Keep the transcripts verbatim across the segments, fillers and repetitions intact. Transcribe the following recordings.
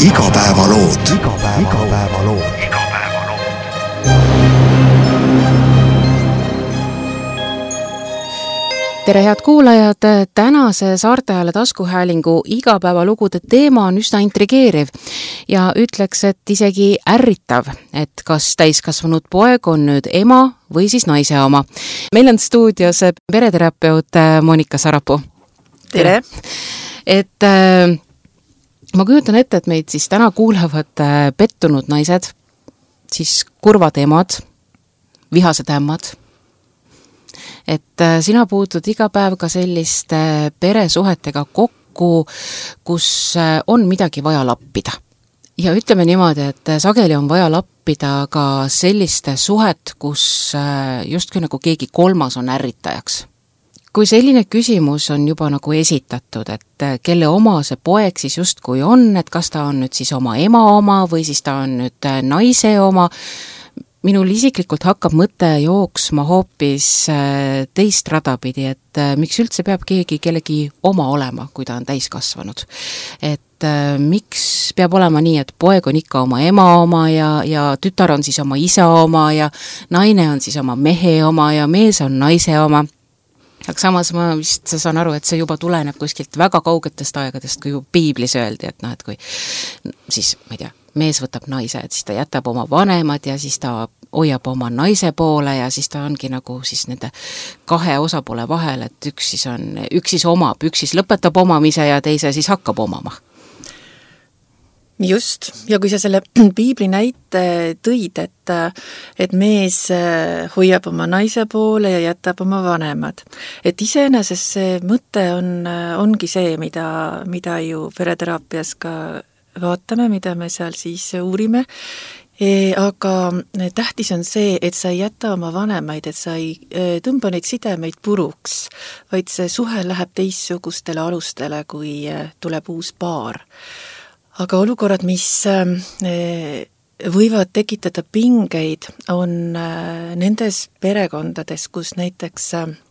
Igapäevalood. Igapäevalood. Tere head kuulajad, tänase Saarteajale taskuhäälingu igapäevalugude teema on üsna intrigeeriv ja ütleks, et isegi ärritav, et kas täiskasvanud poeg on nüüd ema või siis naise oma. Meil on stuudios pereterapeut Monika Sarapuu. Tere! Et äh, ma kujutan ette, et meid siis täna kuulevad äh, pettunud naised, siis kurvad emad, vihased ämmad. Et äh, sina puutud iga päev ka selliste peresuhetega kokku, kus äh, on midagi vaja lappida. Ja ütleme niimoodi, et sageli on vaja lappida ka selliste suhet, kus äh, justkui nagu keegi kolmas on ärritajaks. Kui selline küsimus on juba nagu esitatud, et kelle oma see poeg siis justkui on, et kas ta on nüüd siis oma ema oma või siis ta on nüüd naise oma, minul isiklikult hakkab mõte jooksma hoopis teist radapidi, et miks üldse peab keegi kellegi oma olema, kui ta on täiskasvanud. Et miks peab olema nii, et poeg on ikka oma ema oma ja, ja tütar on siis oma isa oma ja naine on siis oma mehe oma ja mees on naise oma. Aga samas ma vist saan aru, et see juba tuleneb kuskilt väga kaugetest aegadest, kui ju piiblis öeldi, et noh, et kui siis, ma ei tea, mees võtab naise, et siis ta jätab oma vanemad ja siis ta hoiab oma naise poole ja siis ta ongi nagu siis nende kahe osapoole vahel, et üks siis on, üks siis omab, üks siis lõpetab omamise ja teise siis hakkab omama. Just, ja kui sa selle piibli näite tõid, et, et mees hoiab oma naise poole ja jätab oma vanemad. Et iseenesest see mõte on, ongi see, mida, mida ju pereteraapias ka vaatame, mida me seal siis uurime, e, aga tähtis on see, et sa ei jäta oma vanemaid, et sa ei tõmba neid sidemeid puruks, vaid see suhe läheb teissugustele alustele, kui tuleb uus paar. Aga olukorrad, mis võivad tekitada pingeid, on nendes perekondades, kus näiteks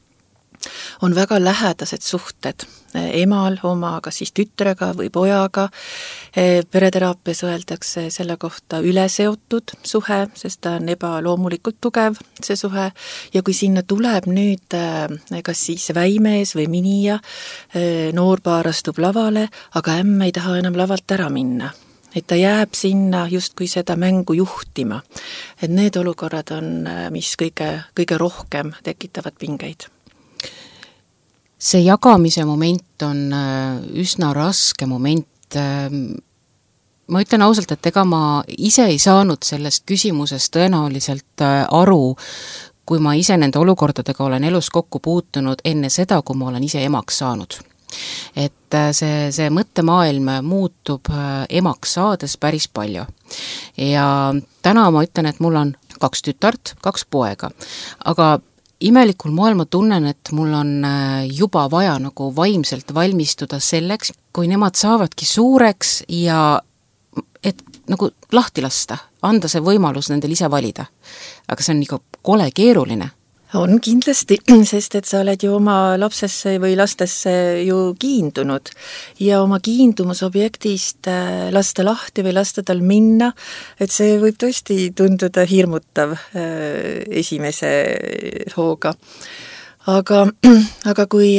on väga lähedased suhted emal oma, kas siis tütrega või pojaga. Pereteraapias öeldakse selle kohta üleseotud suhe, sest ta on ebaloomulikult tugev, see suhe. Ja kui sinna tuleb nüüd kas siis väimees või minija, noor paar astub lavale, aga ämm ei taha enam lavalt ära minna. Et ta jääb sinna justkui seda mängu juhtima. Et need olukorrad on, mis kõige, kõige rohkem tekitavad pingeid. See jagamise moment on üsna raske moment. Ma ütlen ausalt, et ega ma ise ei saanud sellest küsimusest tõenäoliselt aru, kui ma ise nende olukordadega olen elus kokku puutunud enne seda, kui ma olen ise emaks saanud. Et see, see mõttemaailm muutub emaks saades päris palju. Ja täna ma ütlen, et mul on kaks tütart, kaks poega, aga imelikul moel ma tunnen, et mul on juba vaja nagu vaimselt valmistuda selleks, kui nemad saavadki suureks ja et nagu lahti lasta, anda see võimalus nendel ise valida. Aga see on ikka kole keeruline. On kindlasti, sest et sa oled ju oma lapsesse või lastesse ju kiindunud ja oma kiindumusobjektist lasta lahti või lasta tal minna, et see võib tõesti tunduda hirmutav esimese hooga. Aga, aga kui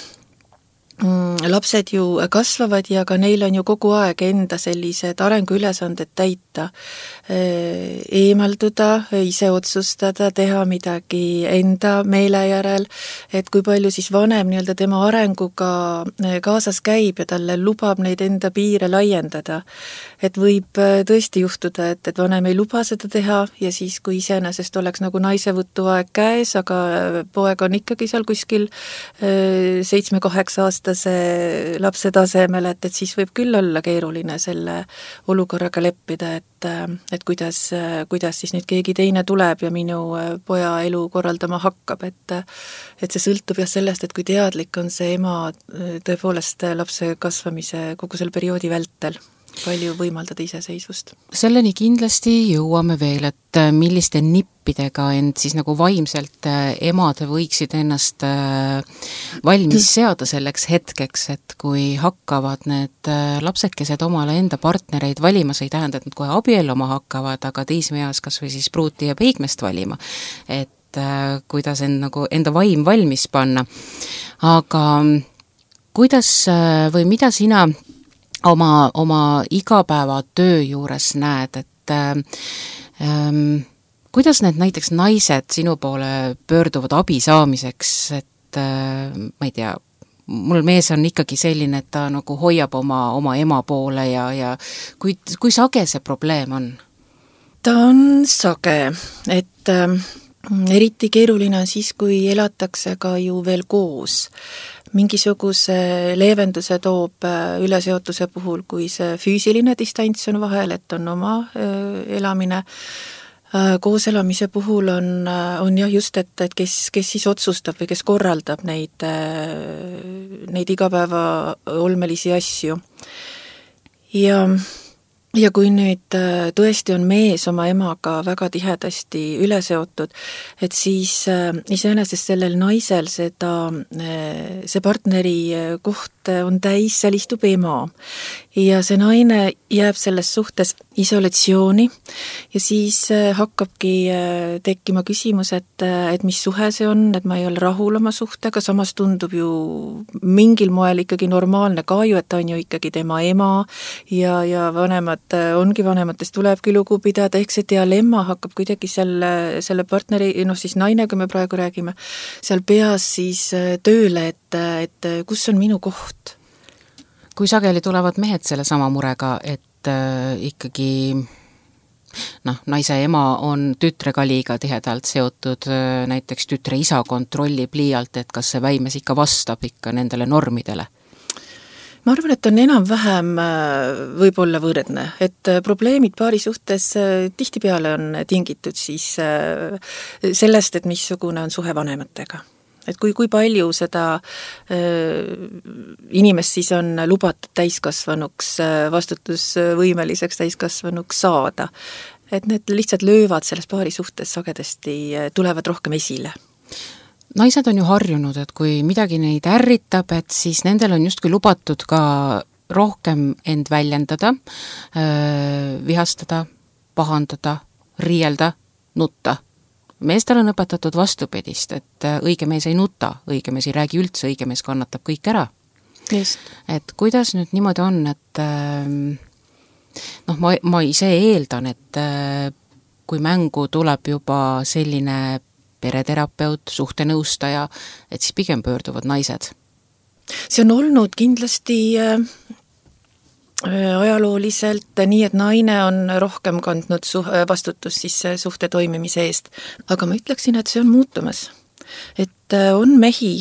lapsed ju kasvavad ja ka neil on ju kogu aeg enda sellised arenguülesanded täita, eemalduda, ise otsustada, teha midagi enda meele järel, et kui palju siis vanem nii-öelda tema arenguga kaasas käib ja talle lubab neid enda piire laiendada. Et võib tõesti juhtuda, et, et vanem ei luba seda teha ja siis, kui iseenesest oleks nagu naisevõtuaeg käes, aga poeg on ikkagi seal kuskil seitsme-kaheksa aastase lapse tasemel, et, et siis võib küll olla keeruline selle olukorraga leppida, et, et kuidas, kuidas siis nüüd keegi teine tuleb ja minu poja elu korraldama hakkab, et, et see sõltub jah sellest, et kui teadlik on see ema tõepoolest lapse kasvamise kogu selle perioodi vältel. palju võimaldada iseseisvust. Selleni kindlasti jõuame veel, et milliste nippidega end siis nagu vaimselt emad võiksid ennast valmis seada selleks hetkeks, et kui hakkavad need lapsekesed omale enda partnereid valima, see ei tähenda, et nad kohe abielluma hakkavad, aga teismeeas kas või siis pruuti ja peigmest valima, et kuidas end nagu enda vaim valmis panna. Aga kuidas või mida sina oma, oma igapäeva töö juures näed, et ähm, kuidas need näiteks naised sinu poole pöörduvad abi saamiseks, et äh, ma ei tea, mul mees on ikkagi selline, et ta nagu hoiab oma, oma ema poole ja, ja kui, kui sage see probleem on? Ta on sage, et äh, eriti keeruline on siis, kui elatakse ka ju veel koos. Mingisuguse leevenduse toob üleseotuse puhul, kui see füüsiline distants on vahel, et on oma elamine. Koos elamise puhul on, on jah just, et, et kes, kes siis otsustab või kes korraldab neid, neid igapäeva olmelisi asju. Ja Ja kui nüüd tõesti on mees oma emaga väga tihedasti üle seotud, et siis iseenesest sellel naisel seda, see partneri koht on täis, seal istub ema. Ja see naine jääb selles suhtes isolatsiooni ja siis hakkabki tekkima küsimus, et, et mis suhe see on, et ma ei ole rahul oma suhtega, samas tundub ju mingil moel ikkagi normaalne ka ju, et ta on ju ikkagi tema ema ja, ja vanemad ongi vanematest tulebki lugu pidada, ehk see dialemma hakkab kuidagi selle, selle partneri, noh siis naine, kui me praegu räägime, seal peas siis tööle, et, et kus on minu koht. Kui sageli tulevad mehed selle sama murega, et äh, ikkagi noh, naise ema on tütrega liiga tihedalt seotud, äh, näiteks tütre isa kontrollib liialt, et kas see väimes ikka vastab ikka nendele normidele? Ma arvan, et on enam-vähem võib-olla võrdne, et probleemid paari suhtes tihtipeale on tingitud siis sellest, et missugune on suhe vanematega. Et kui, kui palju seda inimest siis on lubatud täiskasvanuks, vastutusvõimeliseks täiskasvanuks saada. Et need lihtsalt löövad selles paari suhtes sagedasti, tulevad rohkem esile. Naised on ju harjunud, et kui midagi neid ärritab, et siis nendel on justkui lubatud ka rohkem end väljendada, vihastada, pahandada, riielda, nutta. Meestel on õpetatud vastupidist, et õige mees ei nuta, õige mees ei räägi üldse, õige mees kannatab kõik ära. Just. Et kuidas nüüd niimoodi on, et noh, ma, ma ise eeldan, et kui mängu tuleb juba selline pereterapeut, suhtenõustaja, et siis pigem pöörduvad naised. See on olnud kindlasti ajalooliselt nii, et naine on rohkem kandnud vastutus siis suhte toimimise eest. Aga ma ütleksin, et see on muutumas. Et on mehi,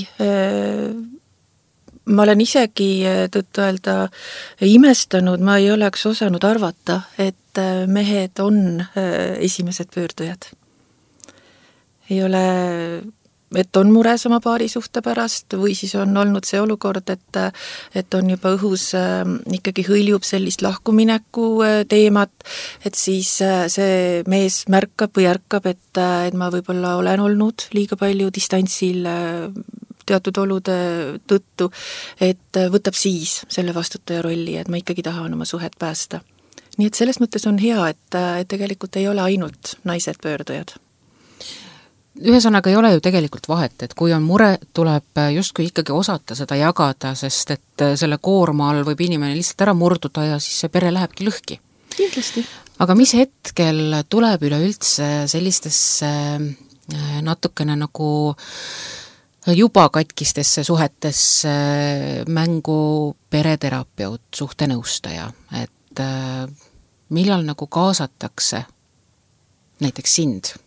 ma olen isegi tõtt öelda imestanud, ma ei oleks osanud arvata, et mehed on esimesed pöördujad. Ei ole, et on mures oma paari suhte pärast või siis on olnud see olukord, et, et on juba õhus ikkagi hõljub sellist lahkumineku teemat, et siis see mees märkab või ärkab, et, et ma võib-olla olen olnud liiga palju distantsil teatud olude tõttu, et võtab siis selle vastutaja rolli, et ma ikkagi tahan oma suhet päästa. Nii et selles mõttes on hea, et, et tegelikult ei ole ainult naised pöördujad. Ühesõnaga ei ole ju tegelikult vahet, et kui on mure, tuleb justkui ikkagi osata seda jagada, sest et selle koorma all võib inimene lihtsalt ära murduda ja siis see pere lähebki lõhki. Kindlasti. Aga mis hetkel tuleb üleüldse sellistesse natukene nagu juba katkistesse suhetesse mängu pereterapeut, suhtenõustaja, et millal nagu kaasatakse näiteks sind?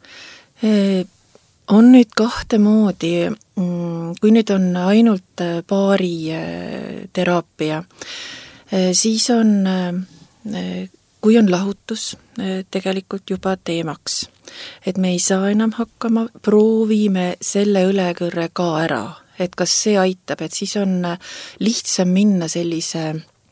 On nüüd kahte moodi, kui nüüd on ainult paari teraapia, siis on, kui on lahutus tegelikult juba teemaks, et me ei saa enam hakkama, proovime selle ülekõrre ka ära, et kas see aitab, et siis on lihtsam minna sellise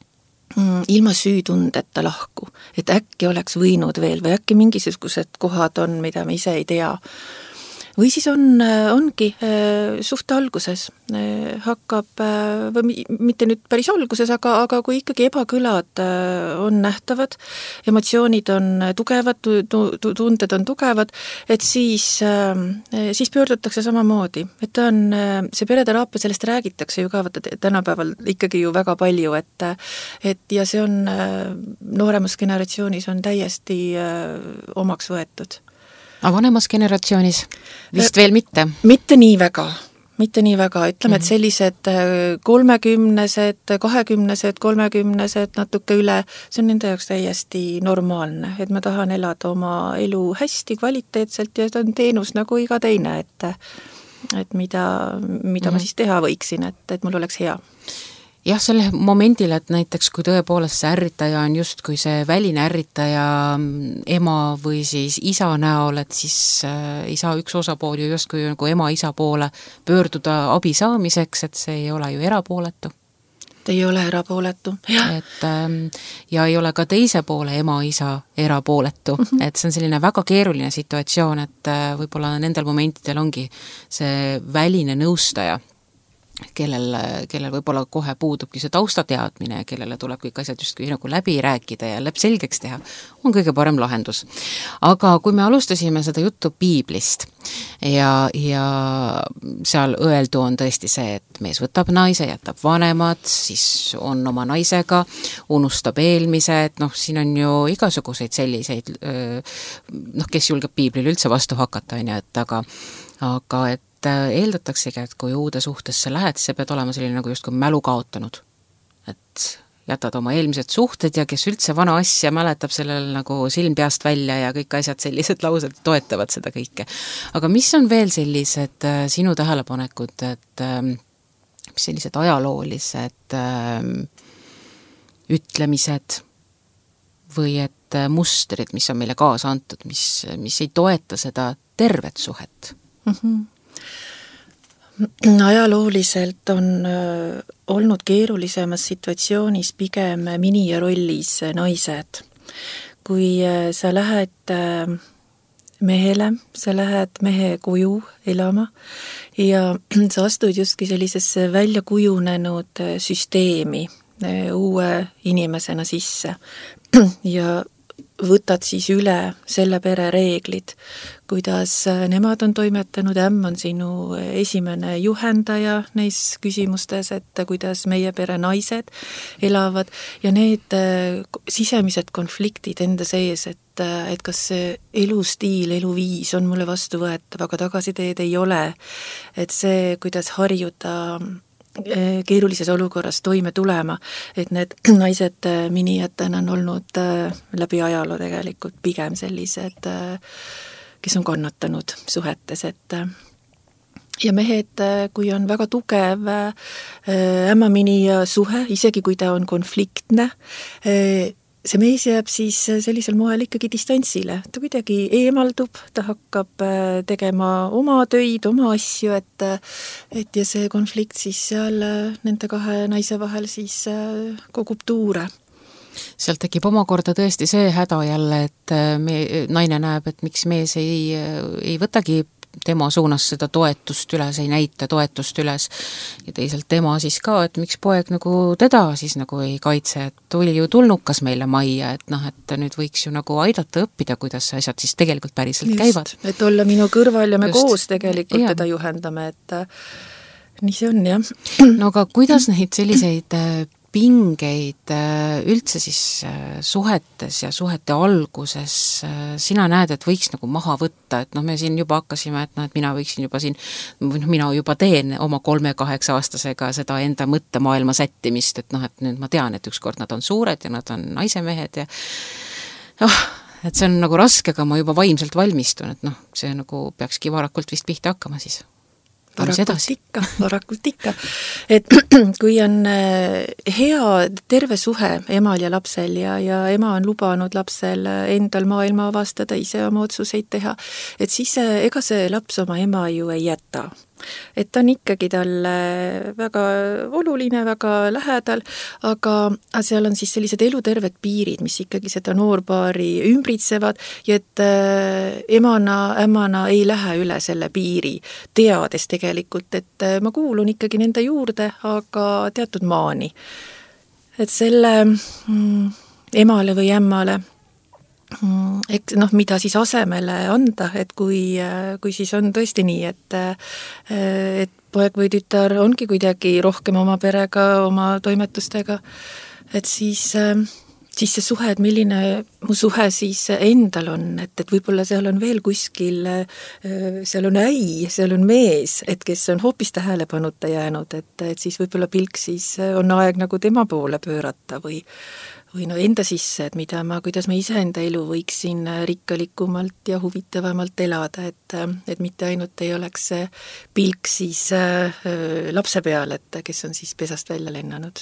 ilma süütundeta lahku, et äkki oleks võinud veel või äkki mingisugused kohad on, mida me ise ei tea. Või siis on, ongi suht alguses, hakkab, või mitte nüüd päris alguses, aga, aga kui ikkagi ebakõlad on nähtavad, emotsioonid on tugevad, tunded on tugevad, et siis, siis pöördutakse samamoodi. Et ta on, see pereteraapia, sellest räägitakse ju ka vaata tänapäeval ikkagi ju väga palju, et, et ja see on nooremas generatsioonis on täiesti omaks võetud. Aga vanemas generatsioonis vist veel mitte? Mitte nii väga, mitte nii väga, ütleme, et sellised kolmekümnesed, kahekümnesed, kolmekümnesed, natuke üle, see on nende jaoks täiesti normaalne, et ma tahan elada oma elu hästi, kvaliteetselt ja see on teenus nagu iga teine, et, et mida, mida mm. ma siis teha võiksin, et, et mul oleks hea. Jah, selle momendil, et näiteks kui tõepoolest see ärritaja on just kui see väline ärritaja ema või siis isa näol, et siis ei saa üks osapool ju just kui nagu ema-isa poole pöörduda abi saamiseks, et see ei ole ju erapooletu. Ei ole erapooletu, jah. Et, ja ei ole ka teise poole ema-isa erapooletu, mm-hmm. et see on selline väga keeruline situatsioon, et võib-olla nendel momentidel ongi see väline nõustaja, kellel, kellel võib-olla kohe puudubki see taustateadmine, kellele tuleb kõik asjad just nagu läbi rääkida ja läbi selgeks teha, on kõige parem lahendus. Aga kui me alustasime seda juttu piiblist ja, ja seal öeldu on tõesti see, et mees võtab naise, jätab vanemad, siis on oma naisega, unustab eelmise, et noh, siin on ju igasuguseid selliseid, noh, kes julgeb piiblil üldse vastu hakata, on ju, et aga, aga et eeldataksegi, et kui uude suhtesse lähed, see pead olema selline nagu just kui mälu kaotanud. Et jätad oma eelmised suhted ja kes üldse vana asja mäletab sellel nagu silm peast välja ja kõik asjad sellised laused toetavad seda kõike. Aga mis on veel sellised äh, sinu tähelepanekud, et äh, sellised ajaloolised äh, ütlemised või et äh, mustrid, mis on meile kaasa antud, mis, mis ei toeta seda tervet suhet? Mhm. Ajalooliselt on äh, olnud keerulisemas situatsioonis pigem minija rollis naised. Kui äh, sa lähed äh, mehele, sa lähed mehe koju elama ja sa astud justki sellisesse välja kujunenud süsteemi äh, uue inimesena sisse ja võtad siis üle selle pere reeglid, kuidas nemad on toimetanud, ämm on sinu esimene juhendaja neis küsimustes, et kuidas meie pere naised elavad ja need sisemised konfliktid enda sees, et, et kas see elustiil, eluviis on mulle vastu võetav, aga tagasiteed ei ole, et see, kuidas harjuda keerulises olukorras toime tulema, et need naised minijatena on olnud läbi ajaloo tegelikult pigem sellised, kes on kannatanud suhetes, et ja mehed, kui on väga tugev ämma-minija suhe, isegi kui ta on konfliktne, see mees jääb siis sellisel moel ikkagi distantsile. Ta kuidagi eemaldub, ta hakkab tegema oma töid, oma asju, et, et ja see konflikt siis seal nende kahe naise vahel siis kogub tuure. Sealt tekib omakorda tõesti see häda jälle, et me, naine näeb, et miks mees ei, ei võtagi tema suunas seda toetust üles, ei näita toetust üles ja teisalt tema siis ka, et miks poeg nagu teda siis nagu ei kaitse, et tuli ju tulnukas meile majja, et noh, et nüüd võiks ju nagu aidata õppida, kuidas asjad siis tegelikult päriselt just, käivad. Et olla minu kõrval ja me Just. koos tegelikult ja. teda juhendame, et nii see on, jah. No aga kuidas neid selliseid pingeid üldse siis suhetes ja suhete alguses sina näed, et võiks nagu maha võtta, et noh, me siin juba hakkasime, et noh, et mina võiksin juba siin, mina juba teen oma kolme-kaheksa aastasega seda enda mõttemaailma sättimist, et noh, et nüüd ma tean, et ükskord nad on suured ja nad on naisemehed ja oh, et see on nagu raske, aga ma juba vaimselt valmistun, et noh, see nagu peakski varakult vist pihta hakkama siis. Varakult ikka, varakult ikka. Et kui on hea terve suhe emal ja lapsel ja, ja ema on lubanud lapsel endal maailma avastada, ise oma otsuseid teha, et siis ega see laps oma ema ju ei jäta. et ta on ikkagi talle väga oluline, väga lähedal, aga seal on siis sellised eluterved piirid, mis ikkagi seda noorpaari ümbritsevad ja et emana, ämmana ei lähe üle selle piiri, teades tegelikult, et ma kuulun ikkagi nende juurde, aga teatud maani. Et selle mm, emale või ämmale eks noh, mida siis asemele anda, et kui, kui siis on tõesti nii, et, et poeg või tütar ongi kuidagi rohkem oma perega, oma toimetustega, et siis, siis see suhe, et milline mu suhe siis endal on, et, et võib-olla seal on veel kuskil, seal on äi, seal on mees, et kes on hoopis tähelepanuta jäänud, et, et siis võib-olla pilk siis on aeg nagu tema poole pöörata või või no enda sisse, et mida ma, kuidas ma ise enda elu võiksin rikkalikumalt ja huvitavamalt elada, et, et mitte ainult ei oleks see pilk siis äh, lapse peal, et kes on siis pesast välja lennanud.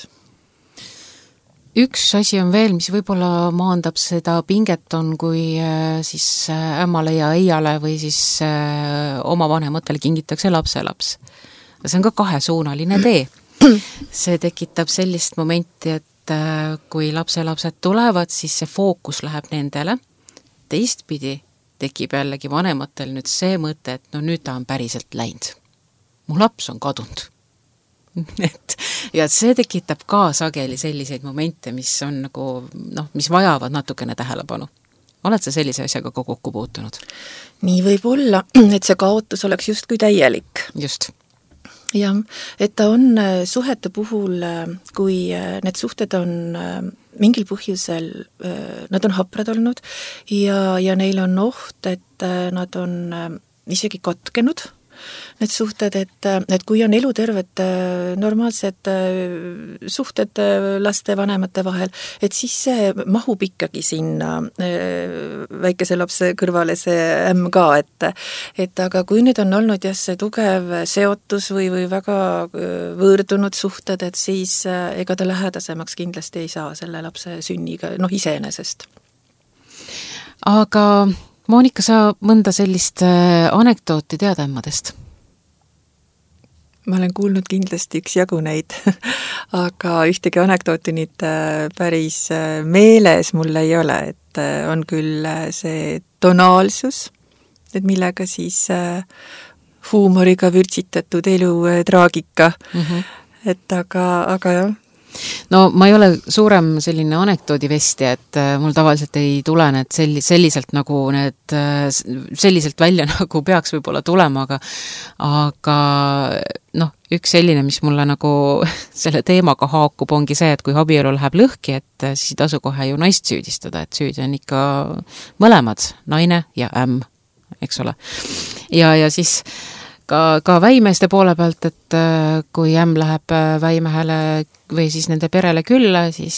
Üks asi on veel, mis võib-olla maandab seda pinget, on kui äh, siis ämmale ja eiale või siis äh, oma vanematele kingitakse lapselaps. See on ka kahesuunaline tee. See tekitab sellist momenti, et kui lapselapsed tulevad, siis see fookus läheb nendele. Teistpidi tekib jällegi vanematel nüüd see mõte, et no nüüd ta on päriselt läinud. Mu laps on kadunud. et, ja see tekitab ka sageli selliseid momente, mis on nagu, noh, mis vajavad natukene tähelepanu. Oled sa sellise asjaga ka kokku puutunud? Nii võib olla, et see kaotus oleks justkui täielik. Just. Jah, et ta on suhete puhul, kui need suhted on mingil põhjusel, nad on haprad olnud ja, ja neil on oht, et nad on isegi katkenud, need suhted, et, et kui on eluterved normaalsed suhted laste vanemate vahel, et siis see mahub ikkagi sinna väikese lapse kõrvale see ämm ka, et, et aga kui nüüd on olnud jah, see tugev seotus või, või väga võõrdunud suhted, et siis ega ta lähedasemaks kindlasti ei saa selle lapse sünniga, noh iseenesest. Aga Monika, sa mõnda sellist anekdooti tead ämmadest? Ma olen kuulnud kindlasti üks jagu neid, aga ühtegi anekdooti nüüd päris meeles mul ei ole, et on küll see tonaalsus, et millega siis huumoriga vürtsitatud elu traagika, mm-hmm. et aga, aga jah. No ma ei ole suurem selline anekdoodivesti, et mul tavaliselt ei tule need selli, selliselt nagu need, selliselt välja nagu peaks võib-olla tulema, aga aga noh, üks selline, mis mulle nagu selle teemaga haakub, ongi see, et kui abielu läheb lõhki, et siis ei tasu kohe ju naist süüdistada, et süüdi on ikka mõlemad, naine ja ämm, eks ole. Ja, ja siis ka, ka väimeeste poole pealt, et kui ämm läheb väimehele või siis nende perele külla, siis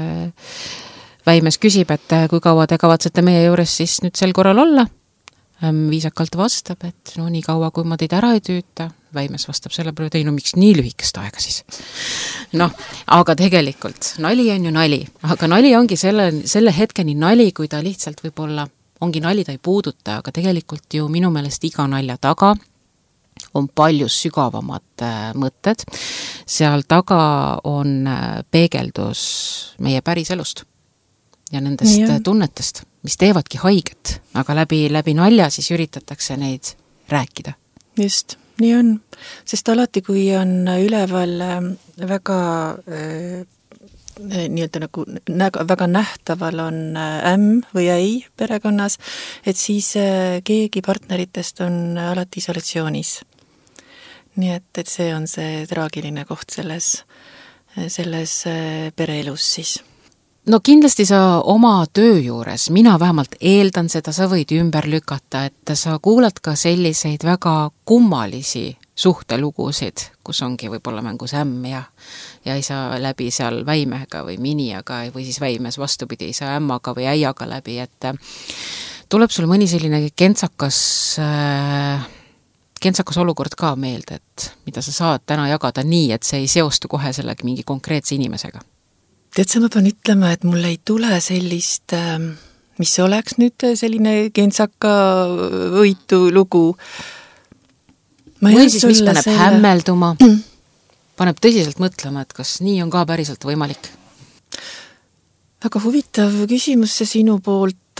väimes küsib, et kui kaua te kavatsete meie juures siis nüüd sel korral olla. Ämm viisakalt vastab, et no nii kaua, kui ma teid ära ei tüüta. Väimes vastab selle peale, et ei, no miks nii lühikest aega siis? Noh, aga tegelikult nali on ju nali, aga nali ongi selle, selle hetkeni nali, kui ta lihtsalt võib-olla ongi nali, ta ei puuduta, aga tegelikult ju minu meelest iga nalja taga on palju sügavamad mõtted. Seal taga on peegeldus meie päris elust ja nendest ja. tunnetest, mis teevadki haiget, aga läbi, läbi nalja siis üritatakse neid rääkida. Just, nii on. Sest alati, kui on üleval väga äh, nii-öelda nagu näga, väga nähtaval on ämm või äi perekonnas, et siis keegi partneritest on alati isolatsioonis. Nii et, et see on see traagiline koht selles, selles pereelus siis. No kindlasti sa oma töö juures, mina vähemalt eeldan seda, sa võid ümber lükata, et sa kuulad ka selliseid väga kummalisi suhtelugusid, kus ongi võib-olla mängus ämm ja, ja ei saa läbi seal väimehega või miniaga või siis väimes vastupidi, ei saa ämmaga või äiaga läbi, et tuleb sul mõni selline kentsakas, kentsakas olukord ka meelde, et mida sa saad täna jagada nii, et see ei seostu kohe sellegi mingi konkreetse inimesega. Tead, sa ma pean ütlema, et mul ei tule sellist, mis oleks nüüd selline kentsaka võitu lugu. või siis mis paneb selle... hämmelduma, paneb tõsiselt mõtlema, et kas nii on ka päriselt võimalik? Väga huvitav küsimus see sinu poolt.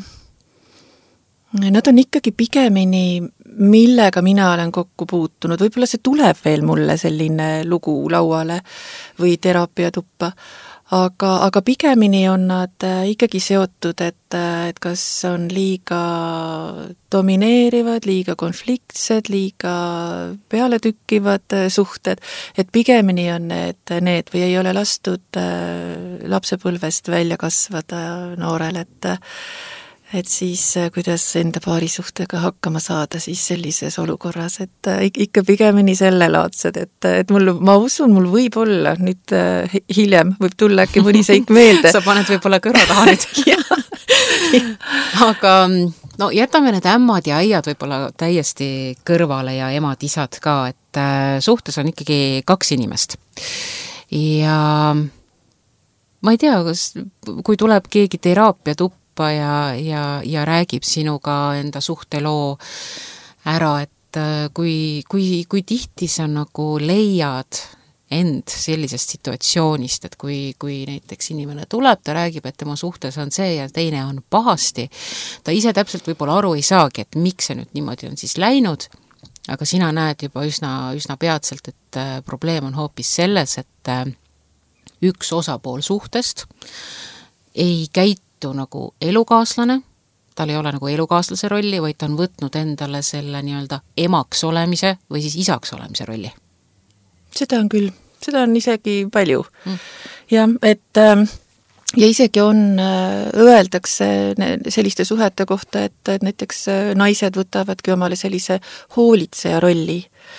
Nad on ikkagi pigemini, millega mina olen kokku puutunud. Võib-olla see tuleb veel mulle selline lugu lauale või teraapiatuppa, aga, aga pigemini on nad ikkagi seotud, et, et kas on liiga domineerivad, liiga konfliktsed, liiga pealetükkivad suhted, et pigemini on need, need või ei ole lastud lapsepõlvest välja kasvada noorel, et et siis kuidas enda paarisuhtega hakkama saada siis sellises olukorras, et ikka pigemini sellelaadsed, et, et mul, ma usun, mul võib olla nüüd hiljem, võib tulla äkki mõni seik meelde. Sa paned võib-olla kõrva taha nüüd. Aga no jätame need ämmad ja aiad võib-olla täiesti kõrvale ja emad-isad ka, et suhtes on ikkagi kaks inimest. Ja ma ei tea, kas, kui tuleb keegi teraapia tuppa ja, ja, ja räägib sinuga enda suhteloo ära, et kui, kui, kui tihti sa nagu leiad end sellisest situatsioonist, et kui, kui näiteks inimene tuleb, ta räägib, et tema suhtes on see ja teine on pahasti, ta ise täpselt võib-olla aru ei saagi, et miks see nüüd niimoodi on siis läinud, aga sina näed juba üsna, üsna peatselt, et probleem on hoopis selles, et üks osapool suhtest ei käitu nagu elukaaslane, tal ei ole nagu elukaaslase rolli, vaid ta on võtnud endale selle nii-öelda emaks olemise või siis isaks olemise rolli. Seda on küll, seda on isegi palju. Mm. Ja, et ja isegi on, öeldakse selliste suhete kohta, et, et näiteks naised võtavadki omale sellise hoolitseja rolli.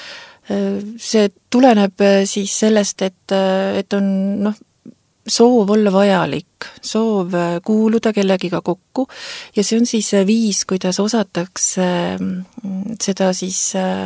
See tuleneb siis sellest, et, et on noh, soov olla vajalik, soov kuuluda kellegiga kokku ja see on siis viis, kuidas osatakse seda siis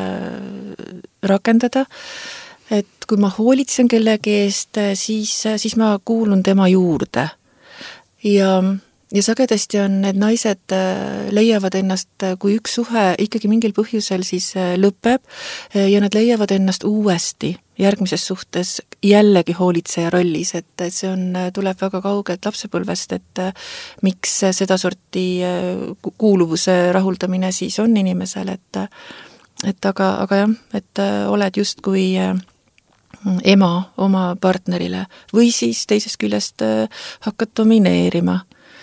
rakendada, et kui ma hoolitsen kellegi eest, siis, siis ma kuulun tema juurde ja ja sagedasti on need naised leiavad ennast, kui üks suhe ikkagi mingil põhjusel siis lõpeb ja nad leiavad ennast uuesti järgmises suhtes jällegi hoolitseja rollis, et see on, tuleb väga kaugelt lapsepõlvest, et miks seda sorti kuuluvuse rahuldamine siis on inimesel, et et aga, aga jah, et oled justkui ema oma partnerile või siis teisest küljest hakkad domineerima.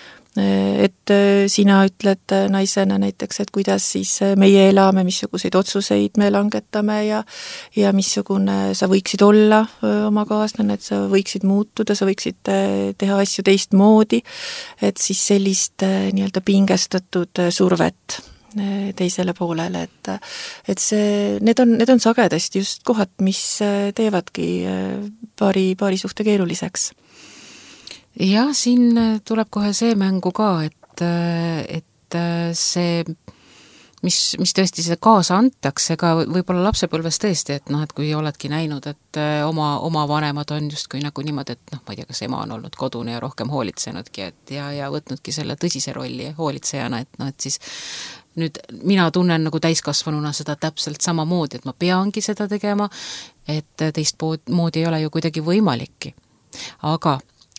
Et sina ütled naisena näiteks, et kuidas siis meie elame, missuguseid otsuseid me langetame ja, ja missugune sa võiksid olla oma kaaslane, et sa võiksid muutuda, sa võiksid teha asju teistmoodi, et siis sellist nii-öelda pingestatud survet teisele poolele, et, et see, need on, need on sagedasti just kohad, mis teevadki paari, paari suhte keeruliseks. Ja siin tuleb kohe see mängu ka, et, et see, mis, mis tõesti see kaasa antakse ka võib-olla lapsepõlves tõesti, et noh, et kui oledki näinud, et oma, oma vanemad on justkui nagu niimoodi, et noh, ma ei tea, kas ema on olnud kodune ja rohkem hoolitsenudki, et ja, ja võtnudki selle tõsise rolli hoolitsejana, et noh, et siis nüüd mina tunnen nagu täiskasvanuna seda täpselt samamoodi, et ma peangi seda tegema, et teist moodi ei ole ju kuidagi võimalikki. Aga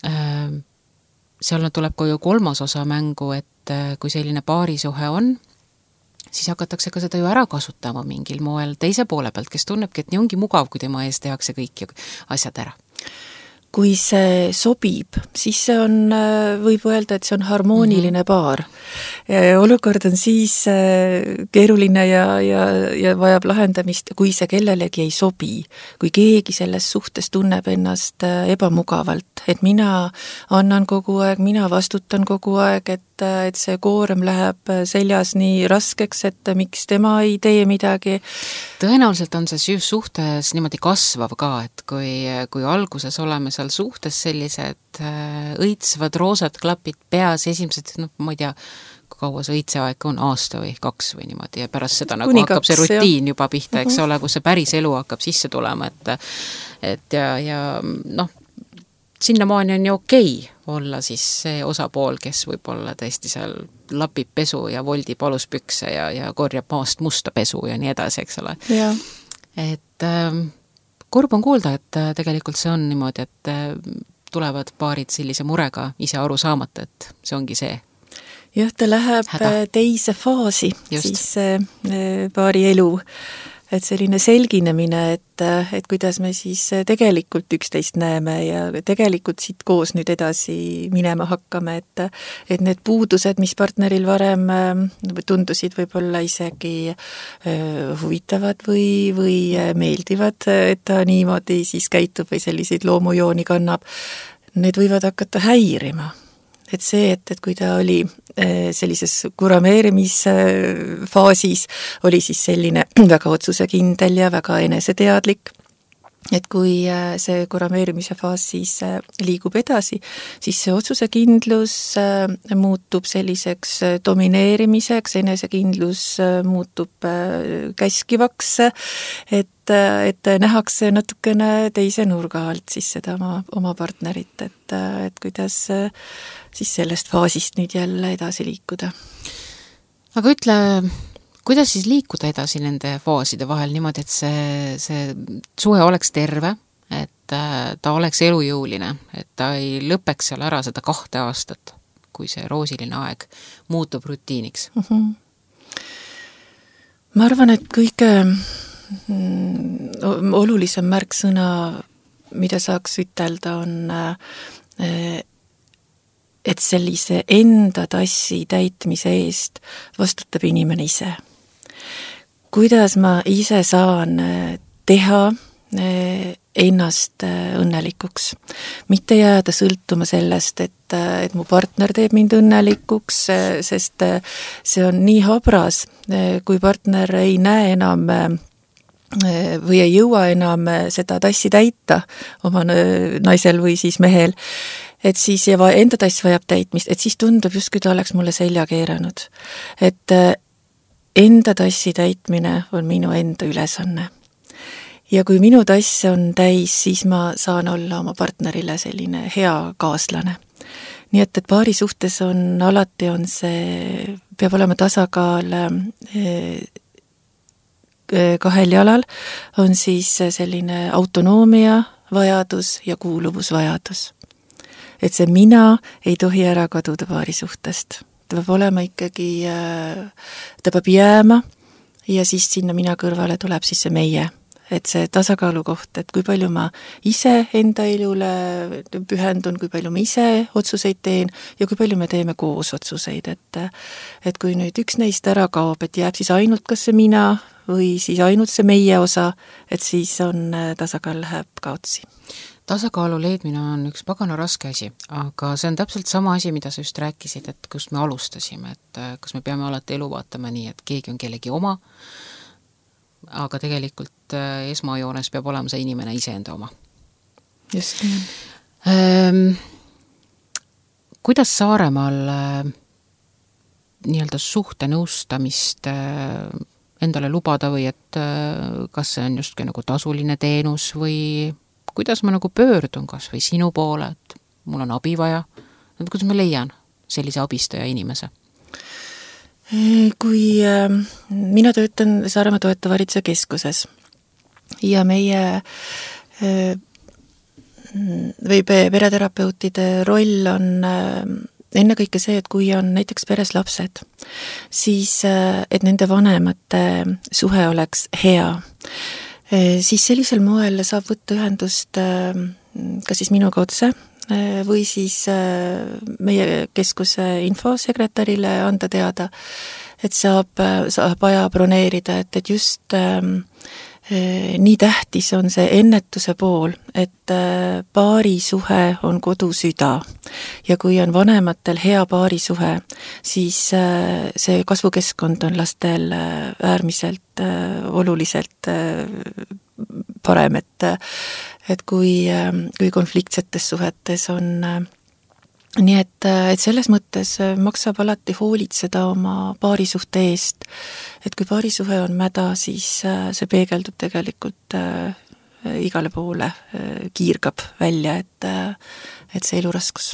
seal tuleb ka ju kolmas osa mängu, et kui selline paarisuhe on, siis hakatakse ka seda ju ära kasutama mingil moel teise poole pealt, kes tunnebki, et nii ongi mugav, kui tema ees tehakse kõik asjad ära. Kui see sobib, siis see on, võib öelda, et see on harmooniline mm-hmm. paar. Olukord on siis keeruline ja, ja, ja vajab lahendamist, kui see kellelegi ei sobi, kui keegi selles suhtes tunneb ennast ebamugavalt, et mina annan kogu aeg, mina vastutan kogu aeg, et, et see koorem läheb seljas nii raskeks, et miks tema ei tee midagi. Tõenäoliselt on see suhtes niimoodi kasvav ka, et kui, kui alguses oleme seal suhtes sellised õitsvad roosad klapid peas, esimesed, noh, ma ei tea, kui kaua see õitseaeg on, aasta või kaks või niimoodi, ja pärast seda nagu Kuni hakkab kaks, see rutiin jah. juba pihta, eks ole, kus see päris elu hakkab sisse tulema, et, et ja, ja noh, sinnamaani on ju okei olla siis see osapool, kes võib-olla tõesti seal lapib pesu ja voldib aluspükse ja, ja korjab maast musta pesu ja nii edasi, eks ole. Et äh, kurb on kuulda, et äh, tegelikult see on niimoodi, et äh, tulevad paarid sellise murega ise aru saamata, et see ongi see. Jah, ta läheb Häda. teise faasi, Just. siis äh, paari elu. Et selline selginemine, et, et kuidas me siis tegelikult üksteist näeme ja tegelikult siit koos nüüd edasi minema hakkame, et, et need puudused, mis partneril varem tundusid võib-olla isegi huvitavad või, või meeldivad, et ta niimoodi siis käitub või selliseid loomujooni kannab, need võivad hakata häirima. Et see, et, et kui ta oli sellises kurameerimisfaasis, oli siis selline väga otsusekindel ja väga eneseteadlik, et kui see kurameerimise faas siis liigub edasi, siis see otsusekindlus muutub selliseks domineerimiseks, enesekindlus muutub käskivaks, et, et nähakse natukene teise nurga alt siis seda oma, oma partnerit, et, et kuidas siis sellest faasist nüüd jälle edasi liikuda. Aga ütle, kuidas siis liikuda edasi nende faaside vahel niimoodi, et see, see suhe oleks terve, et ta oleks elujõuline, et ta ei lõpeks seal ära seda kahte aastat, kui see roosiline aeg muutub rutiiniks? Mm-hmm. Ma arvan, et kõige olulisem märksõna, mida saaks ütelda, on et sellise enda tassi täitmise eest vastutab inimene ise. Kuidas ma ise saan teha ennast õnnelikuks? Mitte jääda sõltuma sellest, et, et mu partner teeb mind õnnelikuks, sest see on nii habras, kui partner ei näe enam või ei jõua enam seda tassi täita oma naisel või siis mehel, et siis ja enda tass vajab täitmist, et siis tundub justkui ta oleks mulle selja keeranud. Et enda tassi täitmine on minu enda ülesanne. Ja kui minu tass on täis, siis ma saan olla oma partnerile selline hea kaaslane. Nii et, et paari suhtes on, alati on see, peab olema tasakaal kahel jalal, on siis selline autonoomia vajadus ja kuuluvusvajadus. Et see mina ei tohi ära kaduda paari suhtest. Ta peab olema ikkagi, ta peab jääma ja siis sinna mina kõrvale tuleb siis see meie. Et see tasakaalu koht, et kui palju ma ise enda elule pühendun, kui palju ma ise otsuseid teen ja kui palju me teeme koos otsuseid. Et, et kui nüüd üks neist ära kaob, et jääb siis ainult kas see mina või siis ainult see meie osa, et siis on tasakaal läheb kaotsi. Tasakaalu leidmine on üks pagana raske asi, aga see on täpselt sama asi, mida sa just rääkisid, et kust me alustasime, et kas me peame alati elu vaatama nii, et keegi on kellegi oma, aga tegelikult esmajoones peab olema see inimene iseenda oma. Just nii. Ähm, kuidas Saaremaal nii-öelda suhte nõustamist endale lubada või et kas see on justki nagu tasuline teenus või kuidas ma nagu pöördun kas või sinu poole, et mul on abi vaja, et kuidas ma leian sellise abistaja inimese? Kui äh, mina töötan Saaremaa toetavaritse keskuses ja meie äh, või pereterapeutide roll on äh, ennekõike see, et kui on näiteks peres lapsed, siis äh, et nende vanemate suhe oleks hea, siis sellisel moel saab võtta ühendust kas siis minuga otse või siis meie keskuse infosekretärile anda teada, et saab, saab aja broneerida, et, et just nii tähtis on see ennetuse pool, et paari suhe on kodusüda ja kui on vanematel hea paari suhe, siis see kasvukeskkond on lastel äärmiselt oluliselt parem, et, et kui, kui konfliktsetes suhetes on nii et, et selles mõttes maksab alati hoolitseda oma paarisuhte eest, et kui paarisuhe on mäda, siis see peegeldub tegelikult igale poole kiirgab välja, et, et see eluraskus.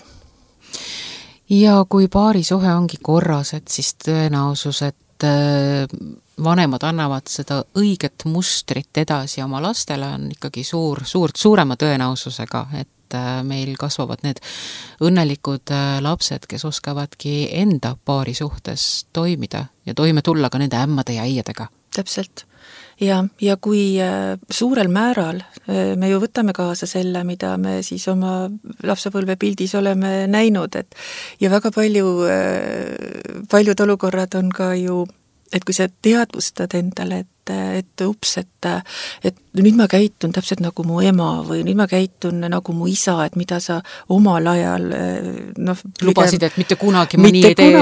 Ja kui paarisuhe ongi korras, et siis tõenäosus, et vanemad annavad seda õiget mustrit edasi oma lastele, on ikkagi suur, suurt suurema tõenäosusega, et meil kasvavad need õnnelikud lapsed, kes oskavadki enda paari suhtes toimida ja toime tulla ka nende ämmade ja äiadega. Täpselt. Ja, ja kui suurel määral me ju võtame kaasa selle, mida me siis oma lapsepõlve pildis oleme näinud, et ja väga palju, paljud olukorrad on ka ju, et kui sa teadvustad endale, et, et ups, et, et nüüd ma käitun täpselt nagu mu ema või nüüd ma käitun nagu mu isa, et mida sa omal ajal noh, lubasid, et mitte kunagi ma nii ei tee.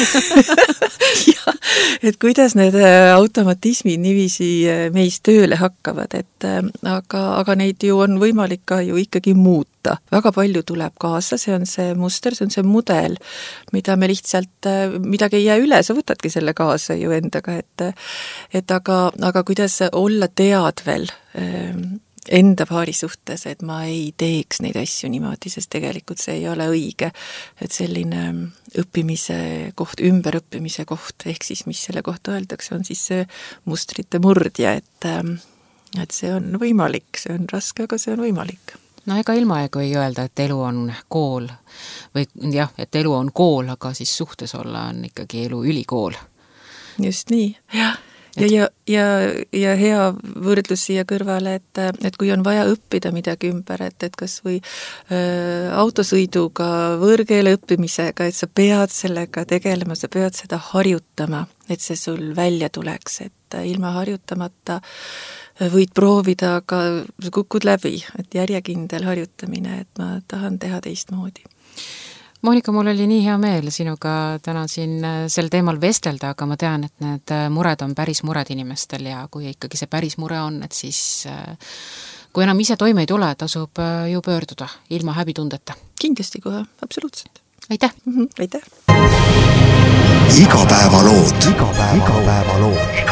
Ja, et kuidas need automatismid niiviisi meis tööle hakkavad, et aga, aga neid ju on võimalik ka ju ikkagi muuta. Väga palju tuleb kaasa, see on see muster, see on see mudel, mida me lihtsalt, midagi ei jää üle, sa võtadki selle kaasa ju endaga, et, et aga, aga kuidas olla teadvel enda paari suhtes, et ma ei teeks neid asju niimoodi, sest tegelikult see ei ole õige. Et selline õppimise koht, ümberõppimise koht, ehk siis mis selle kohta öeldakse, on siis see mustrite murdja, et, et see on võimalik, see on raske, aga see on võimalik. No ega ilmaegu ei öelda, et elu on kool või jah, et elu on kool, aga siis suhtes olla on ikkagi elu ülikool. Just nii, jah. Ja, ja, ja, ja hea võrdlus siia kõrvale, et, et kui on vaja õppida midagi ümber, et, et kas või äh, autosõiduga, võõrkeele õppimisega, et sa pead sellega tegelema, sa pead seda harjutama, et see sul välja tuleks, et ilma harjutamata võid proovida, aga kukud läbi, et järjekindel harjutamine, et ma tahan teha teistmoodi. Monika, mul oli nii hea meel sinuga täna siin sel teemal vestelda, aga ma tean, et need mured on päris mured inimestel ja kui ikkagi see päris mure on, et siis kui enam ise toime ei tule, tasub ju pöörduda ilma häbitundeta. Kindlasti kohe, absoluutselt. Aitäh! Mm-hmm, aitäh! Igapäevalood. Igapäevalood.